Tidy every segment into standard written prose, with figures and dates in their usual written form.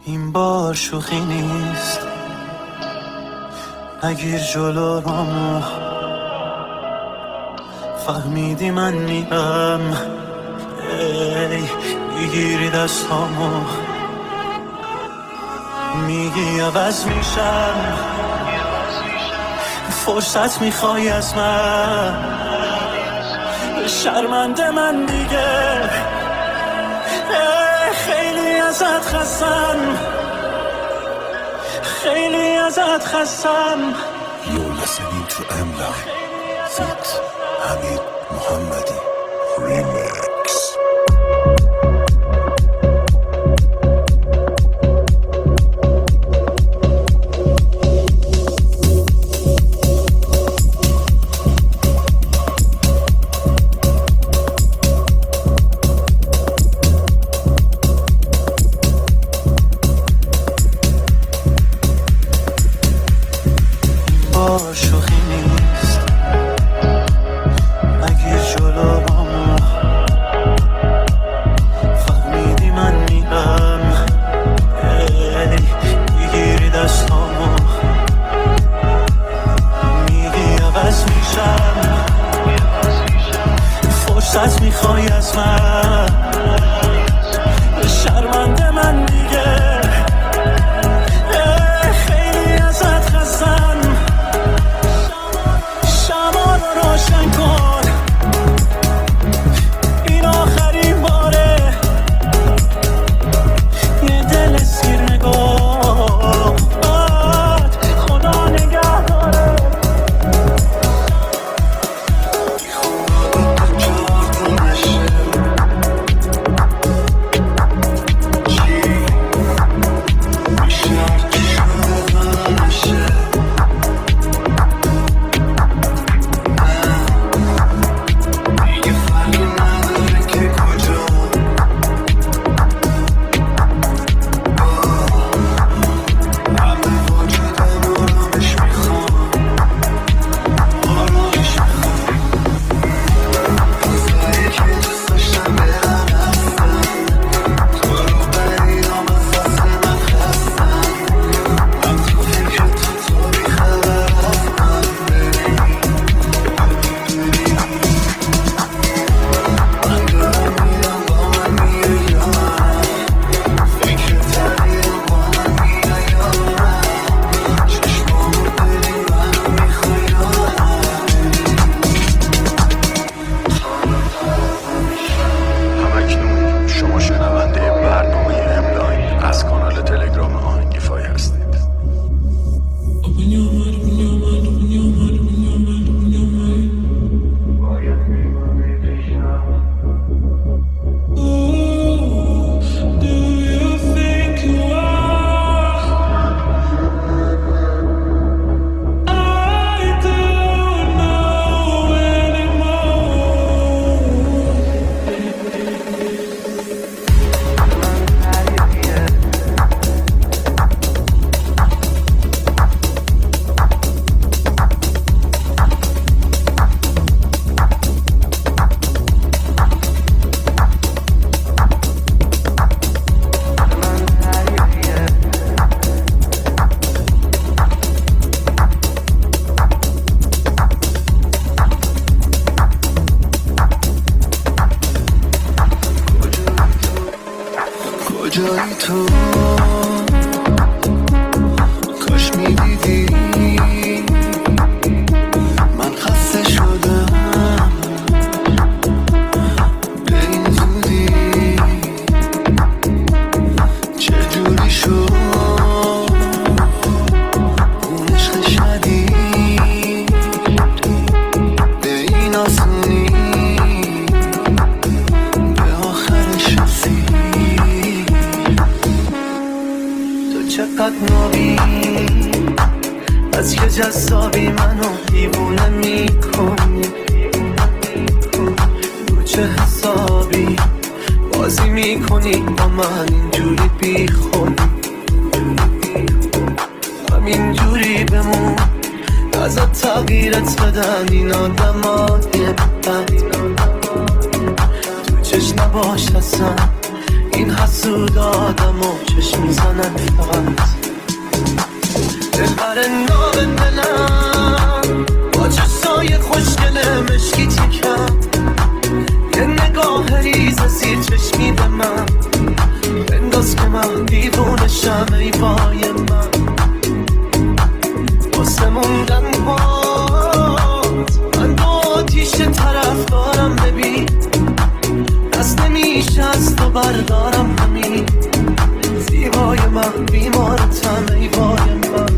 این بار شوخی نیست، نگیر جلو رامو. فهمیدی من میرم، ای میگیری دستامو، میگی عوض میشم، فرصت میخوای از من، شرمنده من دیگه، خیلی ازت خستم، خیلی ازت خستم. You're listening to M-Line with Hamid Mohammadi Remix. شوخی نیست، نگیر جلو رامو. فهمیدی من میرم، میگیری دستامو، میگی عوض میشم، فرصت میخوای از من، شرمنده من دیگه، خیلی ازت خستم. شما رو روشن کن، این آخرین باره، یه دل سیر نگاه، خدا نگه داره. کجایی تو؟ کاش میدیدی من خسته شدم به این زودی. چجوری شد اون عشق شدید به این آسونی به آخرش رسید. چقدر نابی از که جذابی منو دیوونه میکنی، رو چه حسابی بازی میکنی با من اینجوری بی خود، همینجوری بمون ازت تغییرت بدن این آدمای بد، تو چشم نباش اصلا این حس زود آدم و چشم میزنن فقط دلبر ناب دلم با چشای خوشگل مشکی تیکم یه نگاه ریز زیر چشمی به من بنداز که من دیوونشم ای وای من واسه موندن باد من با آتیش طرف دارم ببین دست نمیشه از تو بردارم همین زیبای من بیمارتم ای وای من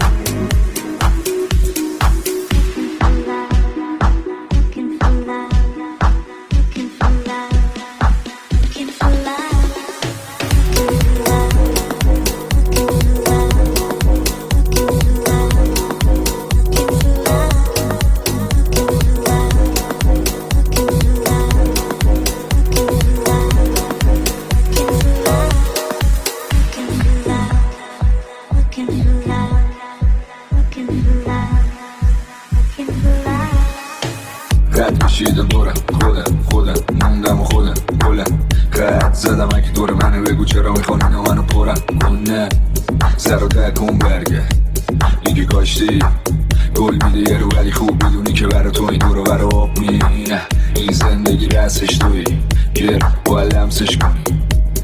رد کشیدم دورم خودم موندم و خودم بلم قد زدم اگه دور منو بگو چرا میخوان اینا منو پرم کنه سر و تکون برگرد دیگه کاشتی گل میده یه رو ولی خوب میدونی که برا تو این دور و برا آب مینه این زندگی رسش توی گر باید لمسش کنی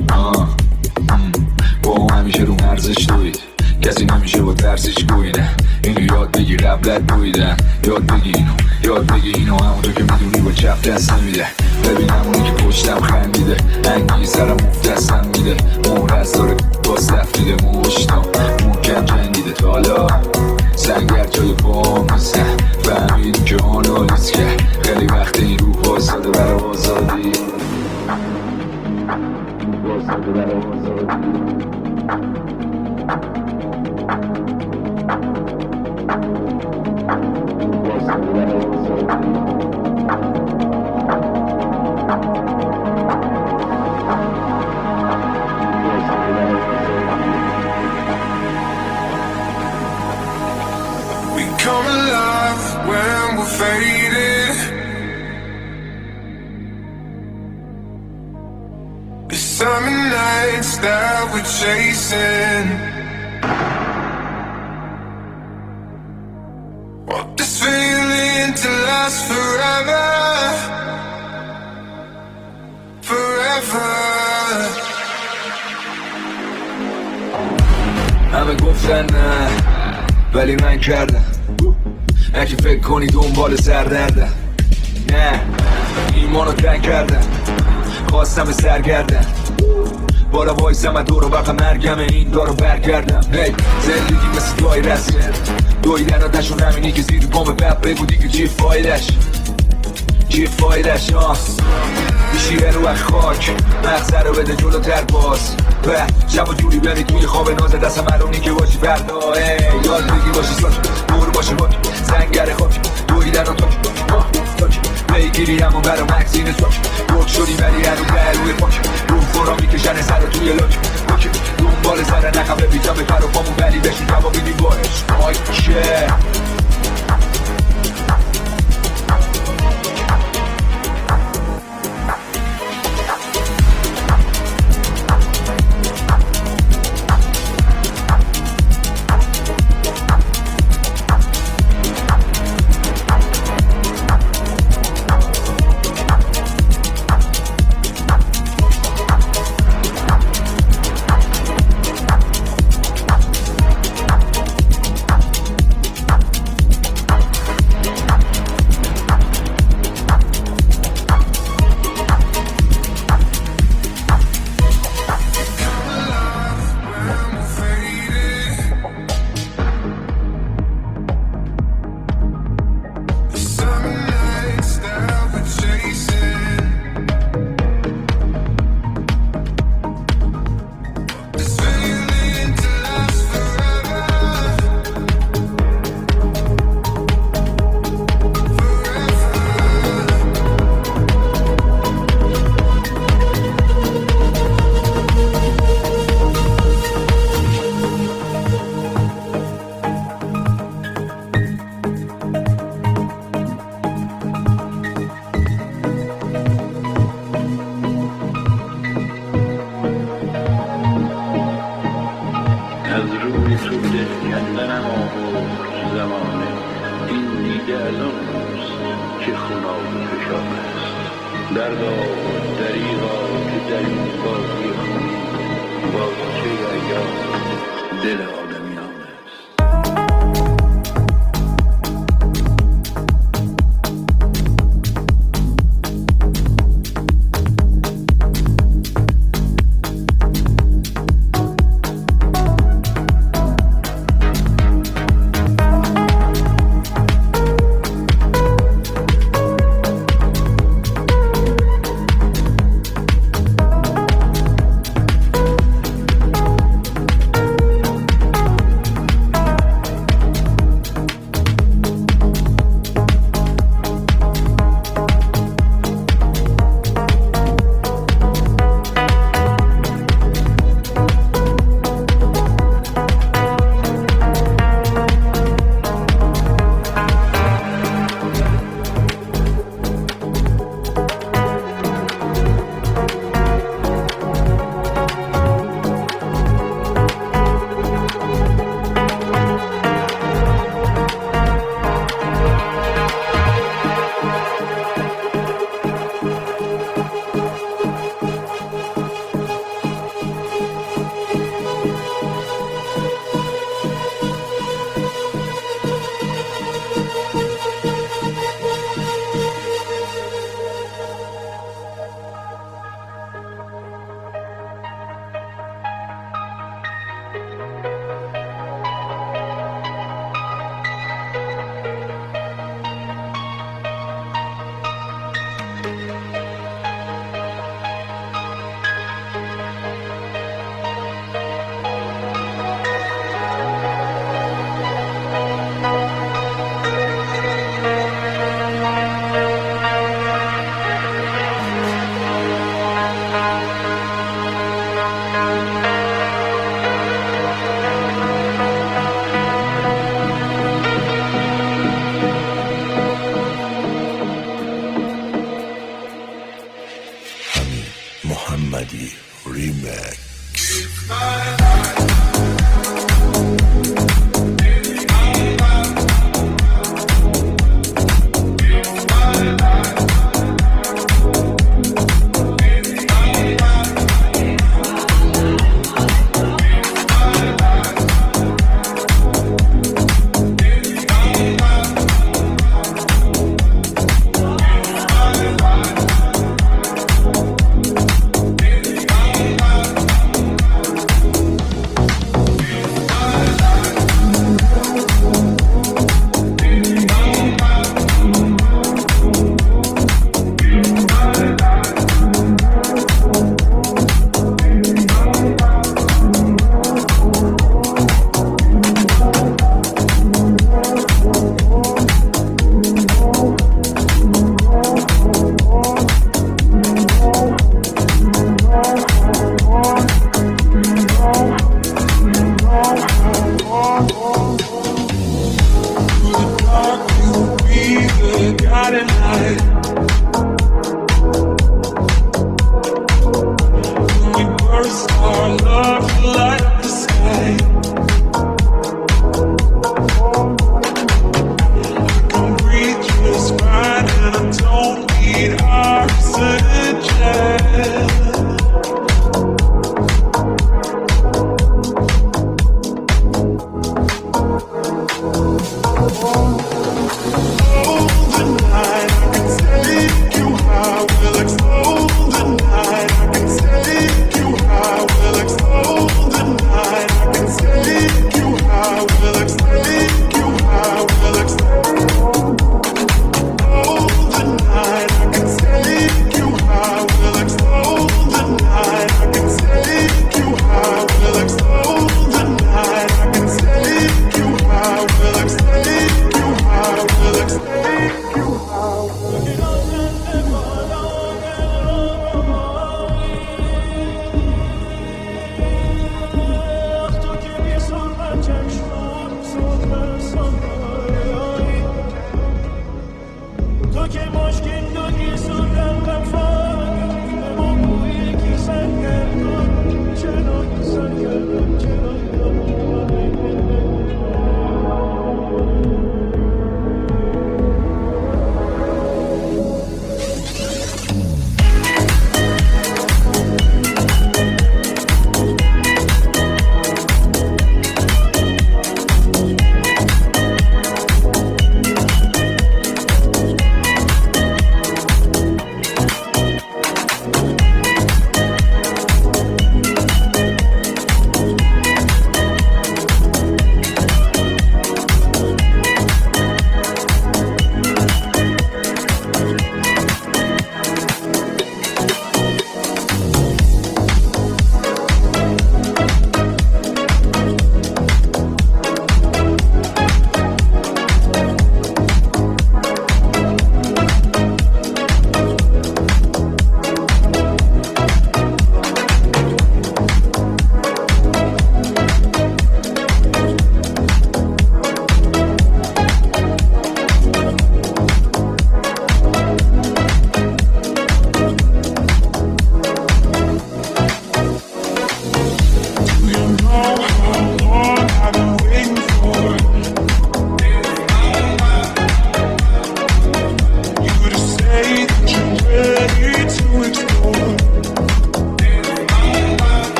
با هم همیشه رو مرزش توید کسی نمیشه با ترسش گوینه اینو یاد بگی قبلت بویدن یاد بگی اینو همونطور که میدونی با چپ دست نمیده ببینم اونی که پشتم خندیده انگی سرم مفتستم میده مورز داره باز تفریده مشتم محکم جنگیده تا حالا سنگر جای بام نیسته فهمیدیم که آنالیز که خیلی وقت این روح واساده برای آزادی واساده برای آزادی We come alive when we're faded. The summer nights that we're chasing. Want this feeling to last forever. Forever. همه گفتن نه ولی من کردم اگه فکر کنی دنبال سردردم نه ایمانو تنگ کردم خواستم سرگردم بالا وایسم دور و بقا مرگم این دارو برگردم زندگی مثل دایره است دویدن آتشون همینی که زیر پامه بب بگو دیگه چی فایدش میشیره رو از خاک مغزه رو بده جلوتر باز شب و جوری بری توی خواب ناز دست مرونی که باشی فردا یاد بگی باشی ساک دور باشه باک زنگر خاک دویدن و تاک پیگیری همون برا مکسین ساک روک شدی ولی هنو روی پاک روح خورا میکشن سر توی لاک دنبال سر نخواه بیجا به پر و پامون ولی بشی کبابیدی باش آیکه از اون روز که خوناب کشاب است دردا دریغا که در این بازی خونی بازچه ایام دل آدمیان است. محمدی ریمیکس.